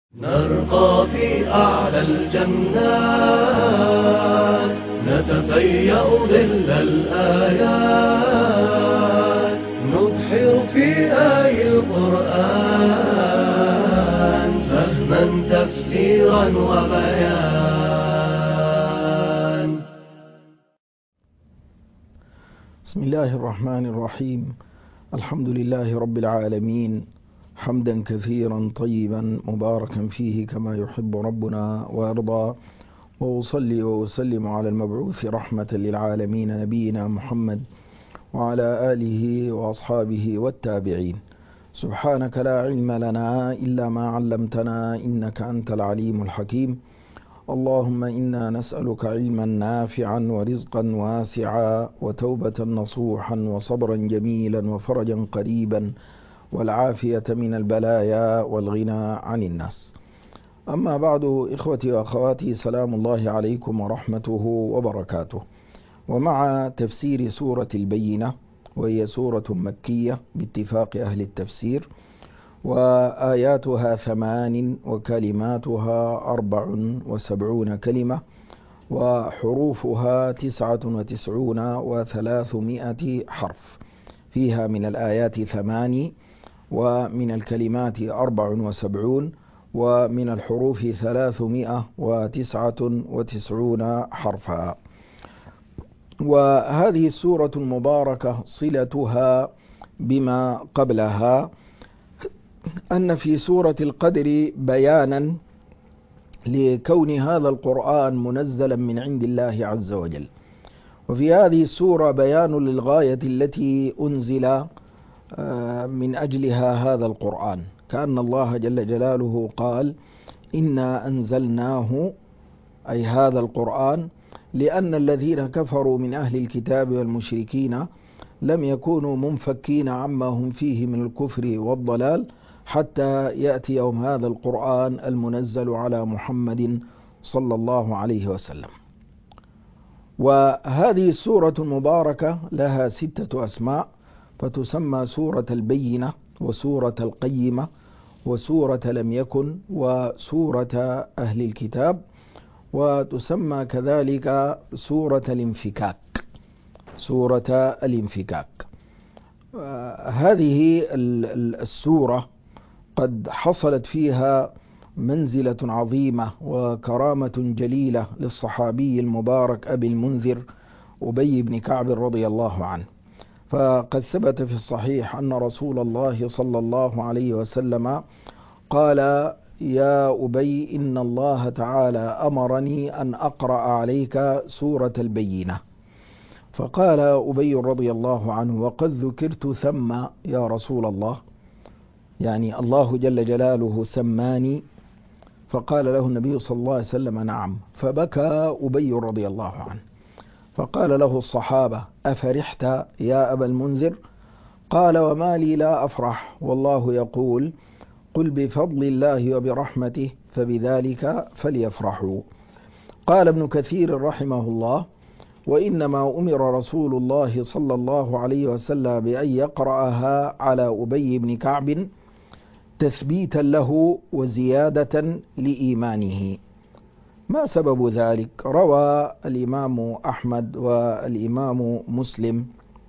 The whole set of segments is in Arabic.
نرقى في أعلى الجنات، نتفيأ ظل الآيات، نبحر في آي القرآن فهما تفسيرا وبيان. بسم الله الرحمن الرحيم. الحمد لله رب العالمين، حمدا كثيرا طيبا مباركا فيه كما يحب ربنا ويرضى، وأصلي وأسلم على المبعوث رحمة للعالمين نبينا محمد وعلى آله وأصحابه والتابعين. سبحانك لا علم لنا إلا ما علمتنا إنك أنت العليم الحكيم. اللهم إنا نسألك علما نافعا ورزقا واسعا وتوبة نصوحا وصبرا جميلا وفرجا قريبا والعافية من البلايا والغنى عن الناس. أما بعد، إخوتي وأخواتي، سلام الله عليكم ورحمته وبركاته. ومع تفسير سورة البينة، وهي سورة مكية باتفاق أهل التفسير، وآياتها 8 وكلماتها 74 كلمة، وحروفها 99 و300 حرف. فيها من الآيات 8 ومن الكلمات 74 ومن الحروف 399 حرفا. وهذه السورة المباركة صلتها بما قبلها أن في سورة القدر بيانا لكون هذا القرآن منزلا من عند الله عز وجل، وفي هذه السورة بيان للغاية التي أنزل من أجلها هذا القرآن، كأن الله جل جلاله قال: إنا أنزلناه، أي هذا القرآن، لأن الذين كفروا من أهل الكتاب والمشركين لم يكونوا منفكين عما هم فيه من الكفر والضلال حتى يأتي يوم هذا القرآن المنزل على محمد صلى الله عليه وسلم. وهذه السورة المباركة لها 6 أسماء، فتسمى سورة البينة، وسورة القيمة، وسورة لم يكن، وسورة أهل الكتاب، وتسمى كذلك سورة الانفكاك. سورة الانفكاك. هذه السورة قد حصلت فيها منزلة عظيمة وكرامة جليلة للصحابي المبارك أبي المنذر أبي بن كعب رضي الله عنه. فقد ثبت في الصحيح أن رسول الله صلى الله عليه وسلم قال: يا أبي، إن الله تعالى أمرني أن أقرأ عليك سورة البينة. فقال أبي رضي الله عنه: وقد ذكرت ثم يا رسول الله، يعني الله جل جلاله سماني؟ فقال له النبي صلى الله عليه وسلم: نعم. فبكى أبي رضي الله عنه، فقال له الصحابة: أفرحت يا أبا المنذر؟ قال: وما لي لا أفرح، والله يقول: قل بفضل الله وبرحمته فبذلك فليفرحوا. قال ابن كثير رحمه الله: وإنما أمر رسول الله صلى الله عليه وسلم بأن يقرأها على أبي بن كعب تثبيتا له وزيادة لإيمانه. ما سبب ذلك؟ روى الإمام أحمد والإمام مسلم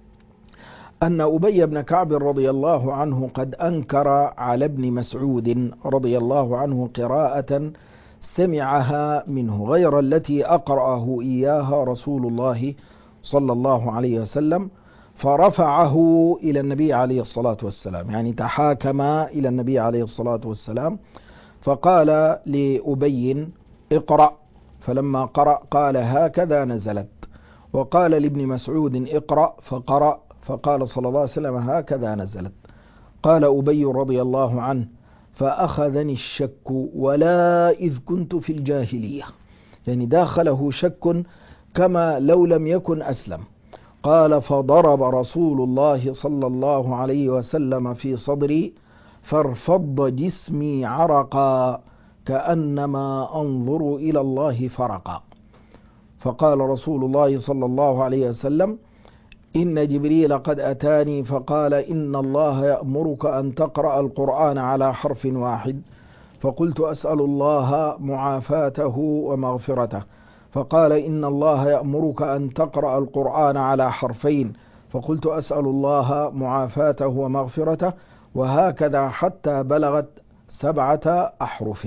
أن أبي بن كعب رضي الله عنه قد أنكر على ابن مسعود رضي الله عنه قراءة سمعها منه غير التي أقرأه إياها رسول الله صلى الله عليه وسلم، فرفعه إلى النبي عليه الصلاة والسلام، يعني تحاكم إلى النبي عليه الصلاة والسلام، فقال لأبي: اقرأ. فلما قرأ قال: هكذا نزلت. وقال لابن مسعود: اقرأ، فقرأ، فقال صلى الله عليه وسلم: هكذا نزلت. قال أبي رضي الله عنه: فأخذني الشك ولا إذ كنت في الجاهلية، يعني داخله شك كما لو لم يكن أسلم. قال: فضرب رسول الله صلى الله عليه وسلم في صدري فارفض جسمي عرقا كأنما أنظر إلى الله فرقا. فقال رسول الله صلى الله عليه وسلم: إن جبريل قد أتاني فقال: إن الله يأمرك أن تقرأ القرآن على حرف واحد، فقلت أسأل الله معافاته ومغفرته، فقال إن الله يأمرك أن تقرأ القرآن على حرفين، فقلت أسأل الله معافاته ومغفرته، وهكذا حتى بلغت 7 أحرف.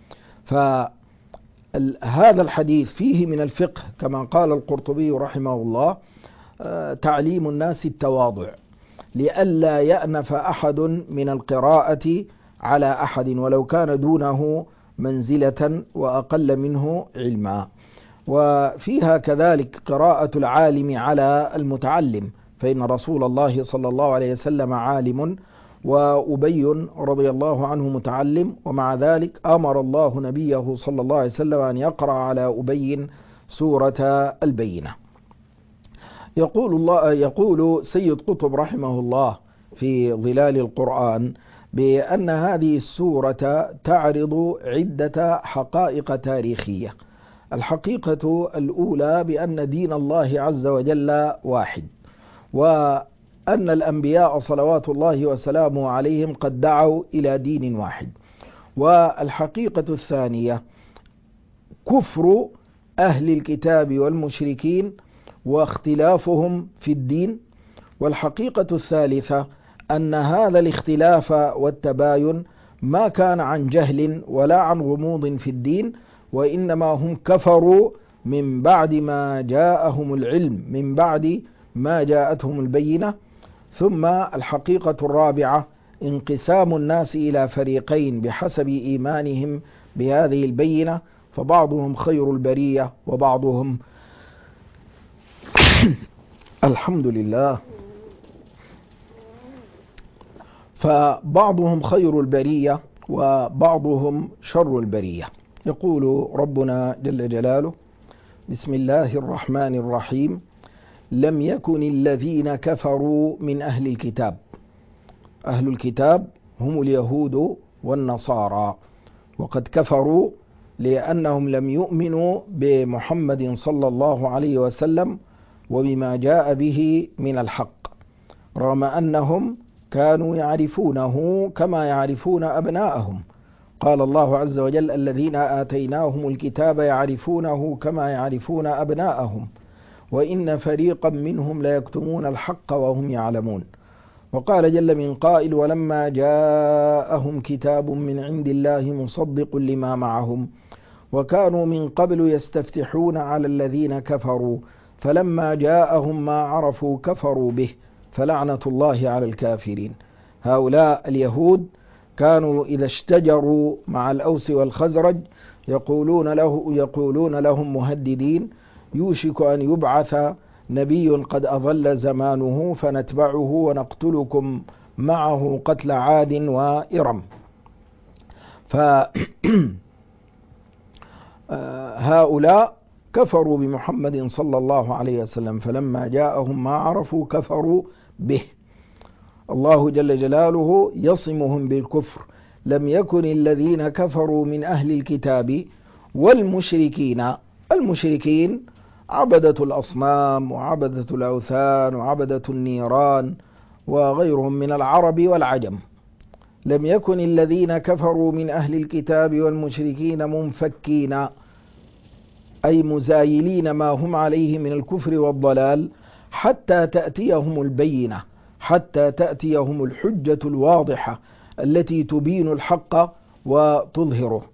فهذا الحديث فيه من الفقه كما قال القرطبي رحمه الله تعليم الناس التواضع، لئلا يأنف أحد من القراءة على أحد ولو كان دونه منزلة وأقل منه علما. وفيها كذلك قراءة العالم على المتعلم، فإن رسول الله صلى الله عليه وسلم عالم وأبي رضي الله عنه متعلم، ومع ذلك أمر الله نبيه صلى الله عليه وسلم أن يقرأ على أبي سورة البينة. يقول سيد قطب رحمه الله في ظلال القرآن بأن هذه السورة تعرض عدة حقائق تاريخية. الحقيقة الأولى بأن دين الله عز وجل واحد، وأن الأنبياء صلوات الله وسلامه عليهم قد دعوا إلى دين واحد. والحقيقة الثانية كفر أهل الكتاب والمشركين واختلافهم في الدين. والحقيقة الثالثة أن هذا الاختلاف والتباين ما كان عن جهل ولا عن غموض في الدين، وإنما هم كفروا من بعد ما جاءهم العلم، من بعد ما جاءتهم البينة. ثم الحقيقة الرابعة انقسام الناس إلى فريقين بحسب إيمانهم بهذه البينة، فبعضهم خير البرية وبعضهم الحمد لله، فبعضهم خير البرية وبعضهم شر البرية. يقول ربنا جل جلاله: بسم الله الرحمن الرحيم. لم يكن الذين كفروا من أهل الكتاب. أهل الكتاب هم اليهود والنصارى، وقد كفروا لأنهم لم يؤمنوا بمحمد صلى الله عليه وسلم وبما جاء به من الحق، رغم أنهم كانوا يعرفونه كما يعرفون أبناءهم. قال الله عز وجل: الذين آتيناهم الكتاب يعرفونه كما يعرفون أبناءهم وإن فريقا منهم ليكتمون الحق وهم يعلمون. وقال جل من قائل: ولما جاءهم كتاب من عند الله مصدق لما معهم وكانوا من قبل يستفتحون على الذين كفروا فلما جاءهم ما عرفوا كفروا به فلعنة الله على الكافرين. هؤلاء اليهود كانوا إذا اشتجروا مع الأوس والخزرج يقولون لهم مهددين: يوشك أن يبعث نبي قد أضل زمانه فنتبعه ونقتلكم معه قتل عاد وإرم. فهؤلاء كفروا بمحمد صلى الله عليه وسلم، فلما جاءهم ما عرفوا كفروا به. الله جل جلاله يصمهم بالكفر: لم يكن الذين كفروا من أهل الكتاب والمشركين. المشركين عبدة الأصنام وعبدة الأوثان وعبدة النيران وغيرهم من العرب والعجم. لم يكن الذين كفروا من أهل الكتاب والمشركين منفكين، أي مزايلين ما هم عليه من الكفر والضلال حتى تأتيهم البينة، حتى تأتيهم الحجة الواضحة التي تبين الحق وتظهره.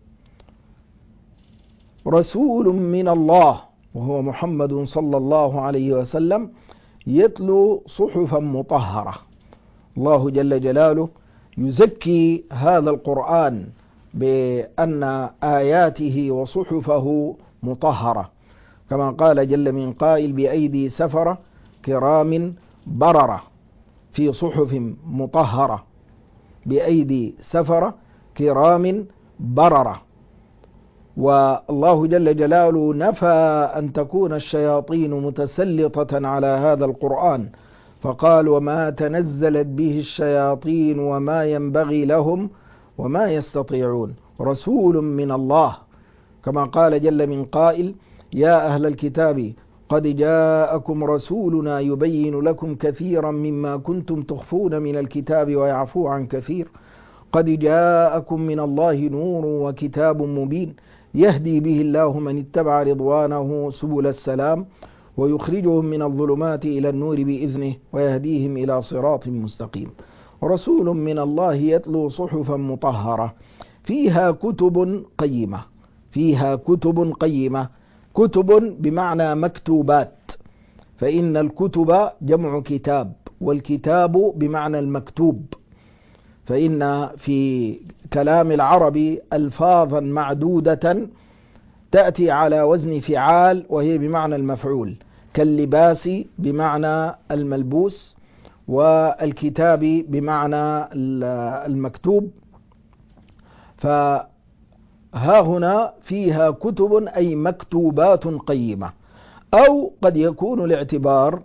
رسول من الله وهو محمد صلى الله عليه وسلم يتلو صحفا مطهرة. الله جل جلاله يزكي هذا القرآن بأن آياته وصحفه مطهرة، كما قال جل من قائل: بأيدي سفرة كرام بررة، في صحف مطهرة، بأيدي سفرة كرام بررة. والله جل جلاله نفى أن تكون الشياطين متسلطة على هذا القرآن، فقال: وما تنزلت به الشياطين وما ينبغي لهم وما يستطيعون. رسول من الله، كما قال جل من قائل: يا أهل الكتاب قد جاءكم رسولنا يبين لكم كثيرا مما كنتم تخفون من الكتاب ويعفو عن كثير. قد جاءكم من الله نور وكتاب مبين يهدي به الله من اتبع رضوانه سبل السلام ويخرجهم من الظلمات إلى النور بإذنه ويهديهم إلى صراط مستقيم. رسول من الله يتلو صحفا مطهرة فيها كتب قيمة. فيها كتب قيمة، كتب بمعنى مكتوبات، فإن الكتب جمع كتاب، والكتاب بمعنى المكتوب، فإن في كلام العرب ألفاظا معدودة تأتي على وزن فعال وهي بمعنى المفعول، كاللباس بمعنى الملبوس، والكتاب بمعنى المكتوب. فها هنا فيها كتب أي مكتوبات قيمة. أو قد يكون الاعتبار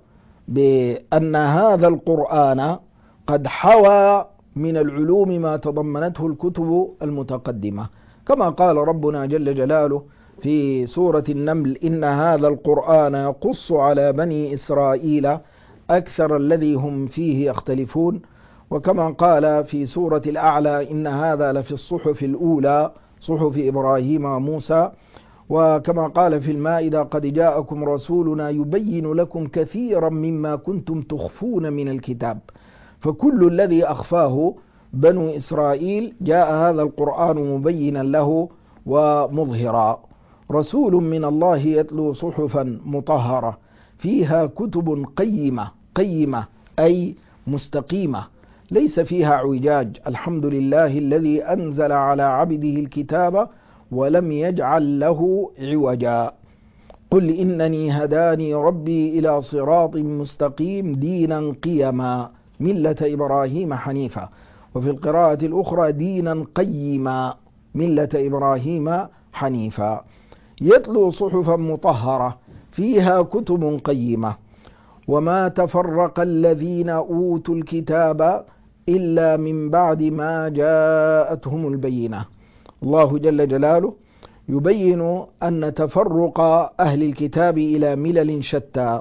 بأن هذا القرآن قد حوى من العلوم ما تضمنته الكتب المتقدمة، كما قال ربنا جل جلاله في سورة النمل: إن هذا القرآن يقص على بني إسرائيل أكثر الذي هم فيه يختلفون. وكما قال في سورة الأعلى: إن هذا لفي الصحف الأولى صحف إبراهيم وموسى. وكما قال في المائدة: قد جاءكم رسولنا يبين لكم كثيرا مما كنتم تخفون من الكتاب. فكل الذي أخفاه بنو إسرائيل جاء هذا القرآن مبينا له ومظهرا. رسول من الله يتلو صحفا مطهرة فيها كتب قيمة. قيمة أي مستقيمة ليس فيها اعوجاج. الحمد لله الذي أنزل على عبده الكتاب ولم يجعل له عوجا. قل إنني هداني ربي إلى صراط مستقيم دينا قيما ملة إبراهيم حنيفا. وفي القراءة الأخرى: دينا قيما ملة إبراهيم حنيفا. يتلو صحفا مطهرة فيها كتب قيمة. وما تفرق الذين أوتوا الكتاب إلا من بعد ما جاءتهم البينة. الله جل جلاله يبين أن تفرق أهل الكتاب إلى ملل شتى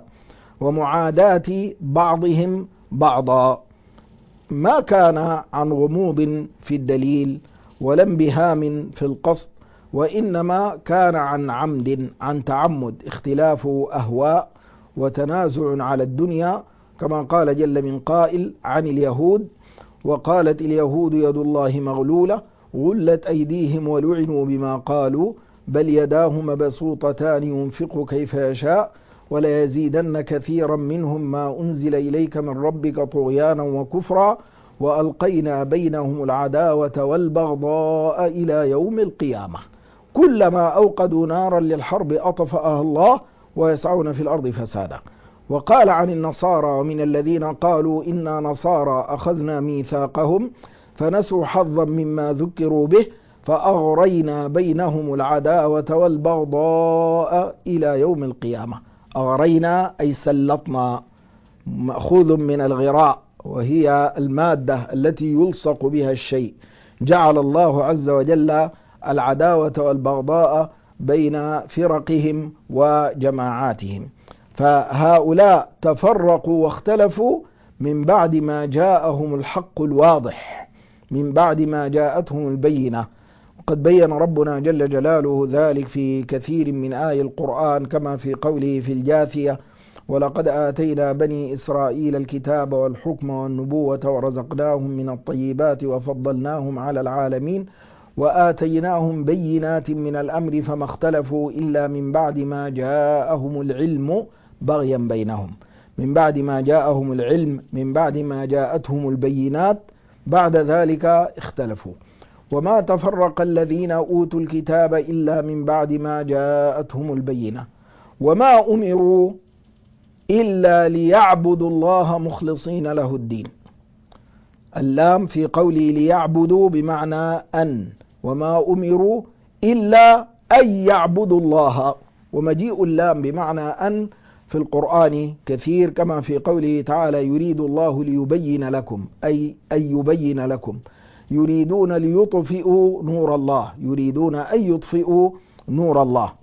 ومعاداة بعضهم بعضا ما كان عن غموض في الدليل ولا انبهام في القصد، وإنما كان عن عمد، عن تعمد، اختلاف أهواء وتنازع على الدنيا، كما قال جل من قائل عن اليهود: وقالت اليهود يد الله مغلولة غلت أيديهم ولعنوا بما قالوا بل يداه مبسوطتان ينفق كيف يشاء ولا يزيدن كثيرا منهم ما أنزل إليك من ربك طغيانا وكفرا وألقينا بينهم العداوة والبغضاء إلى يوم القيامة كلما أوقدوا نارا للحرب أطفأها الله ويسعون في الأرض فسادا. وقال عن النصارى: ومن الذين قالوا إنا نصارى أخذنا ميثاقهم فنسوا حظا مما ذكروا به فأغرينا بينهم العداوة والبغضاء إلى يوم القيامة. أغرينا أي سلطنا، مأخوذ من الغراء وهي المادة التي يلصق بها الشيء. جعل الله عز وجل العداوة والبغضاء بين فرقهم وجماعاتهم. فهؤلاء تفرقوا واختلفوا من بعد ما جاءهم الحق الواضح، من بعد ما جاءتهم البينة. وقد بين ربنا جل جلاله ذلك في كثير من آي القرآن، كما في قوله في الجاثية: ولقد آتينا بني إسرائيل الكتاب والحكم والنبوة ورزقناهم من الطيبات وفضلناهم على العالمين وآتيناهم بينات من الأمر فما اختلفوا إلا من بعد ما جاءهم العلم بغيا بينهم. من بعد ما جاءهم العلم، من بعد ما جاءتهم البينات، بعد ذلك اختلفوا. وما تفرق الذين أوتوا الكتاب إلا من بعد ما جاءتهم البينة وما أمروا إلا ليعبدوا الله مخلصين له الدين. اللام في قولي ليعبدوا بمعنى أن، وما أمروا إلا أن يعبدوا الله. ومجيء اللام بمعنى أن في القرآن كثير، كما في قوله تعالى: يريد الله ليبين لكم، أي أن يبين لكم. يريدون ليطفئوا نور الله، يريدون أن يطفئوا نور الله.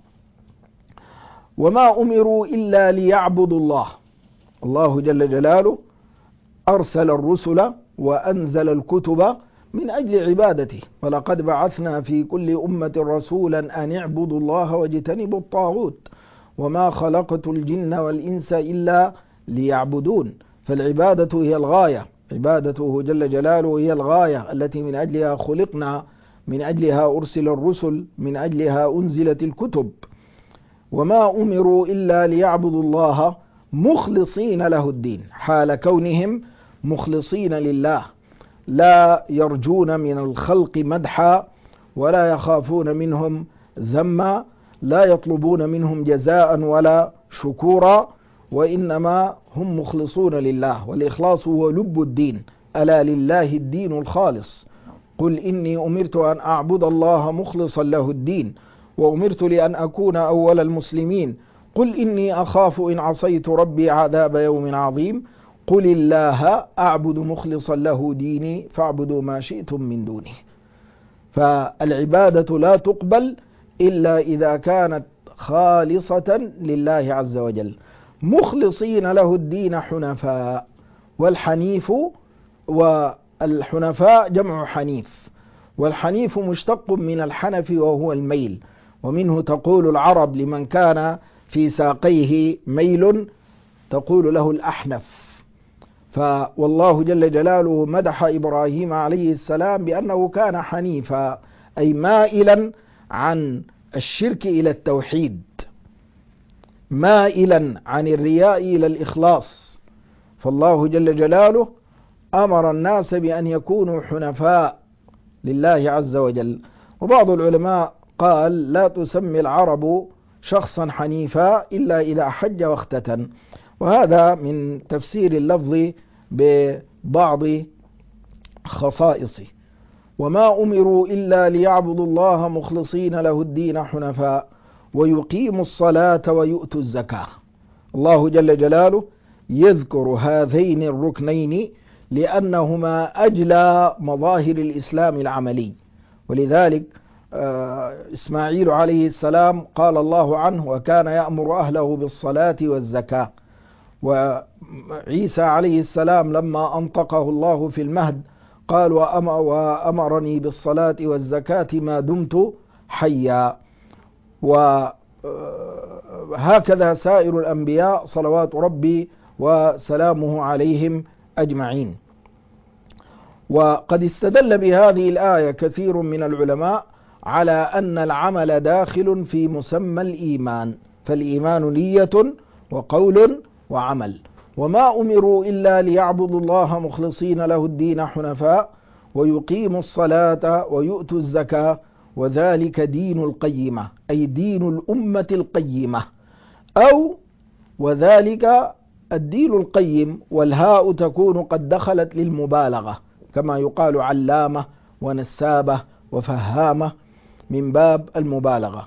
وما أمروا إلا ليعبدوا الله. الله جل جلاله أرسل الرسل وأنزل الكتب من أجل عبادته. ولقد بعثنا في كل أمة رسولا أن اعبدوا الله واجتنبوا الطاغوت وما خلقت الجن والإنس إلا ليعبدون. فالعبادة هي الغاية، عبادته جل جلاله هي الغاية التي من أجلها خلقنا، من أجلها أرسل الرسل، من أجلها أنزلت الكتب. وما أمروا إلا ليعبدوا الله مخلصين له الدين، حال كونهم مخلصين لله، لا يرجون من الخلق مدحا ولا يخافون منهم ذما، لا يطلبون منهم جزاء ولا شكورا، وإنما هم مخلصون لله. والإخلاص هو لب الدين، ألا لله الدين الخالص. قل إني أمرت أن أعبد الله مخلصا له الدين وأمرت لأن أكون أول المسلمين. قل إني أخاف إن عصيت ربي عذاب يوم عظيم. قل الله أعبد مخلصا له ديني فاعبدوا ما شئتم من دونه. فالعبادة لا تقبل إلا إذا كانت خالصة لله عز وجل، مخلصين له الدين حنفاء. والحنيف والحنفاء جمع حنيف، والحنيف مشتق من الحنف وهو الميل، ومنه تقول العرب لمن كان في ساقيه ميل تقول له الأحنف. والله جل جلاله مدح إبراهيم عليه السلام بأنه كان حنيفا، أي مائلا عن الشرك إلى التوحيد، مائلا عن الرياء إلى الإخلاص. فالله جل جلاله أمر الناس بأن يكونوا حنفاء لله عز وجل. وبعض العلماء قال لا تسمي العرب شخصا حنيفا إلا إذا حج واختتن، وهذا من تفسير اللفظ ببعض خصائصه. وما أمروا إلا ليعبدوا الله مخلصين له الدين حنفاء ويقيموا الصلاة ويؤتوا الزكاة. الله جل جلاله يذكر هذين الركنين لأنهما أجلى مظاهر الإسلام العملي. ولذلك إسماعيل عليه السلام قال الله عنه وكان يأمر أهله بالصلاة والزكاة. وعيسى عليه السلام لما أنطقه الله في المهد قال وأمرني بالصلاة والزكاة ما دمت حيا. وهكذا سائر الأنبياء صلوات ربي وسلامه عليهم أجمعين. وقد استدل بهذه الآية كثير من العلماء على أن العمل داخل في مسمى الإيمان، فالإيمان نية وقول وعمل. وما أمروا إلا ليعبدوا الله مخلصين له الدين حنفاء ويقيموا الصلاة ويؤتوا الزكاة وذلك دين القيمة، أي دين الأمة القيمة، أو وذلك الدين القيم، والهاء تكون قد دخلت للمبالغة كما يقال علامة ونسابة وفهامة من باب المبالغة،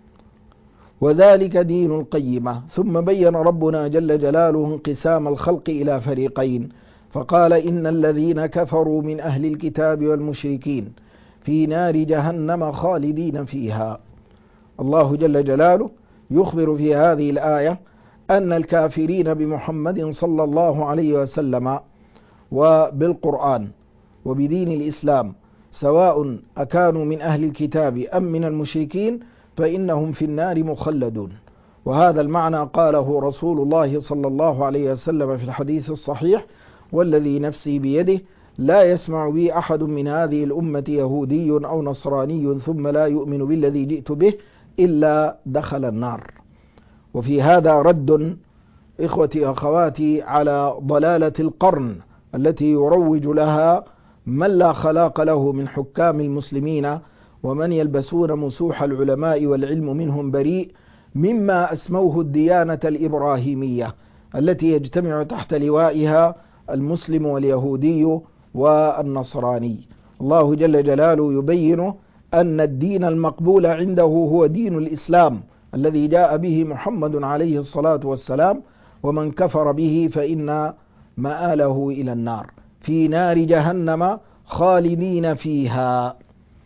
وذلك دين القيمة. ثم بين ربنا جل جلاله انقسام الخلق إلى فريقين، فقال إن الذين كفروا من أهل الكتاب والمشركين في نار جهنم خالدين فيها. الله جل جلاله يخبر في هذه الآية أن الكافرين بمحمد صلى الله عليه وسلم وبالقرآن وبدين الإسلام سواء أكانوا من أهل الكتاب أم من المشركين فإنهم في النار مخلدون. وهذا المعنى قاله رسول الله صلى الله عليه وسلم في الحديث الصحيح والذي نفسي بيده لا يسمع بي أحد من هذه الأمة يهودي أو نصراني ثم لا يؤمن بالذي جئت به إلا دخل النار. وفي هذا رد إخوتي أخواتي على ضلالة القرن التي يروج لها من لا خلاق له من حكام المسلمين ومن يلبسون مسوح العلماء والعلم منهم بريء، مما أسموه الديانة الإبراهيمية التي يجتمع تحت لوائها المسلم واليهودي والنصراني. الله جل جلاله يبين أن الدين المقبول عنده هو دين الإسلام الذي جاء به محمد عليه الصلاة والسلام، ومن كفر به فإن مآله إلى النار في نار جهنم خالدين فيها.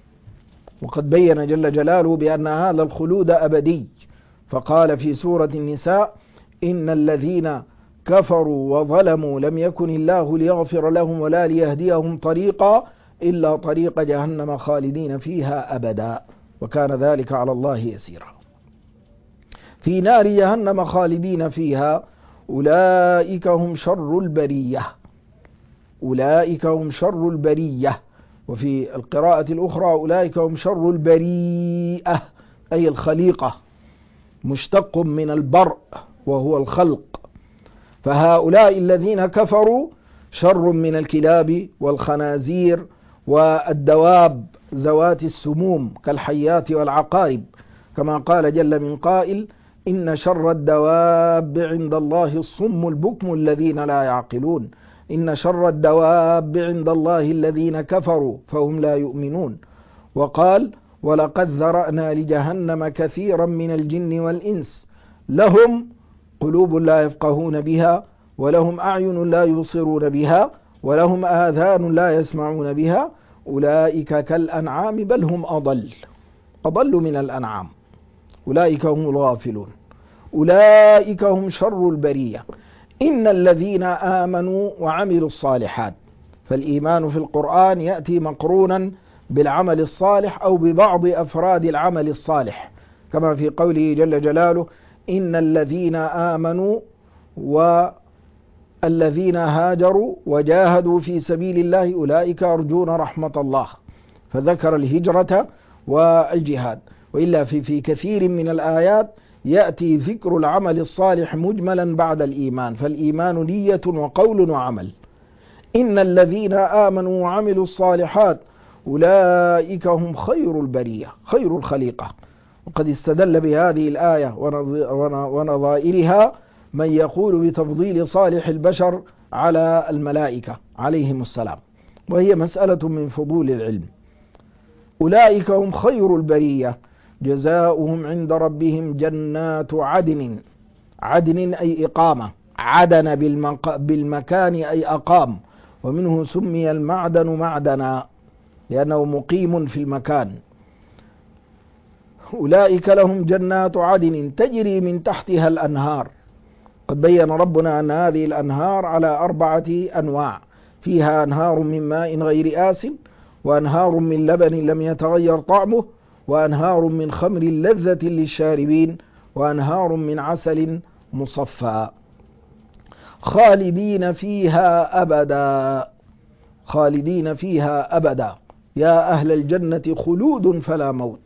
وقد بين جل جلاله بأن هذا الخلود أبدي، فقال في سورة النساء إن الذين كفروا وظلموا لم يكن الله ليغفر لهم ولا ليهديهم طريقا إلا طريق جهنم خالدين فيها أبدا وكان ذلك على الله يسيرا. في نار جهنم خالدين فيها أولئك هم شر البرية، أولئك هم شر البرية. وفي القراءة الأخرى أولئك هم شر البريئة أي الخليقة، مشتق من البرء وهو الخلق. فهؤلاء الذين كفروا شر من الكلاب والخنازير والدواب ذوات السموم كالحيات والعقارب، كما قال جل من قائل إن شر الدواب عند الله الصم البكم الذين لا يعقلون، إن شر الدواب عند الله الذين كفروا فهم لا يؤمنون. وقال ولقد ذرأنا لجهنم كثيرا من الجن والإنس لهم قلوب لا يفقهون بها ولهم أعين لا يبصرون بها ولهم آذان لا يسمعون بها أولئك كالأنعام بل هم أضل من الأنعام، أولئك هم الغافلون، أولئك هم شر البرية. إن الذين آمنوا وعملوا الصالحات، فالإيمان في القرآن يأتي مقرونا بالعمل الصالح أو ببعض أفراد العمل الصالح، كما في قوله جل جلاله إن الذين آمنوا والذين هاجروا وجاهدوا في سبيل الله أولئك يرجون رحمة الله، فذكر الهجرة والجهاد. وإلا في كثير من الآيات يأتي ذكر العمل الصالح مجملا بعد الإيمان، فالإيمان نية وقول وعمل. إن الذين آمنوا وعملوا الصالحات أولئك هم خير البرية، خير الخليقة. وقد استدل بهذه الآية ونظائرها من يقول بتفضيل صالح البشر على الملائكة عليهم السلام، وهي مسألة من فضول العلم. أولئك هم خير البرية جزاؤهم عند ربهم جنات عدن، عدن أي إقامة، عدن بالمكان أي أقام، ومنه سمي المعدن معدنا لأنه مقيم في المكان. أولئك لهم جنات عدن تجري من تحتها الأنهار. قد بين ربنا أن هذه الأنهار على 4 أنواع، فيها أنهار من ماء غير آسن، وأنهار من لبن لم يتغير طعمه، وأنهار من خمر لذة للشاربين، وأنهار من عسل مصفى خالدين فيها أبدا، خالدين فيها أبدا. يا أهل الجنة خلود فلا موت،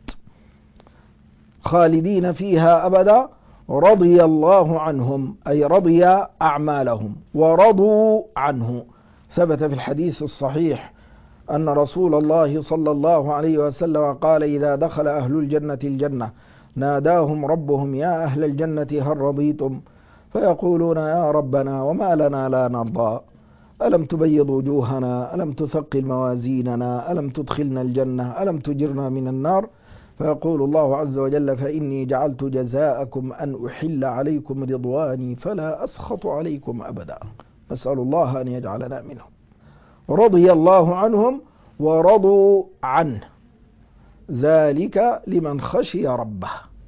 خالدين فيها أبدا. رضي الله عنهم أي رضي أعمالهم ورضوا عنه. ثبت في الحديث الصحيح أن رسول الله صلى الله عليه وسلم قال إذا دخل أهل الجنة الجنة ناداهم ربهم يا أهل الجنة هل رضيتم؟ فيقولون يا ربنا وما لنا لا نرضى، ألم تبيض وجوهنا، ألم تثقل موازيننا، ألم تدخلنا الجنة، ألم تجرنا من النار؟ فيقول الله عز وجل فإني جعلت جزاءكم أن أحل عليكم رضواني فلا أسخط عليكم أبدا. نسأل الله أن يجعلنا منهم. رضي الله عنهم ورضوا عنه، ذلك لمن خشي ربه،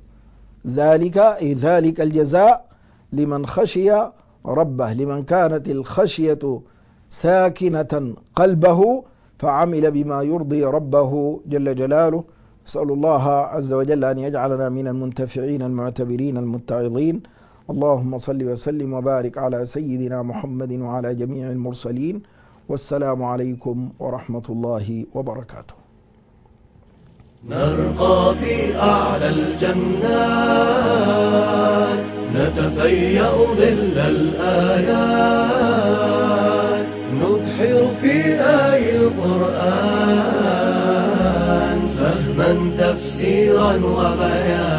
ذلك الجزاء لمن خشي ربه، لمن كانت الخشية ساكنة قلبه فعمل بما يرضي ربه جل جلاله. أسأل الله عز وجل أن يجعلنا من المنتفعين المعتبرين المتعظين. اللهم صل وسلم وبارك على سيدنا محمد وعلى جميع المرسلين، والسلام عليكم ورحمة الله وبركاته. نرقى في أعلى الجنات نتفيأ ظل الآيات، نبحر في آي القرآن فهما تفسيرا وبيانا.